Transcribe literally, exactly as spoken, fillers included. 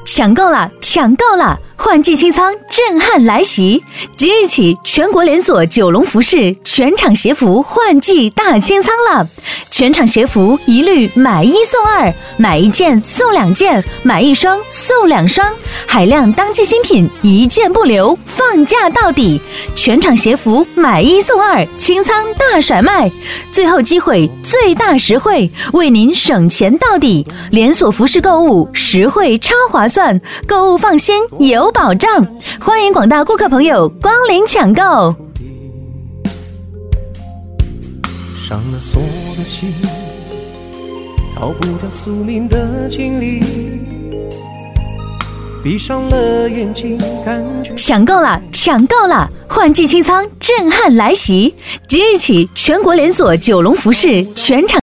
抢购了，抢购了！换季清仓震撼来袭！即日起，全国连锁九龙服饰全场鞋服换季大清仓了，全场鞋服一律买一送二，买一件送两件，买一双送两双，海量当季新品一件不留，放价到底！全场鞋服买一送二，清仓大甩卖，最后机会最大实惠，为您省钱到底！连锁服饰购物实惠超划算，购物放心有保障，欢迎广大顾客朋友光临抢购。 上了锁的心，逃不掉宿命的经历，闭上了眼睛，感觉抢购了，抢购了！换季清仓震撼来袭！即日起，全国连锁九龙服饰全场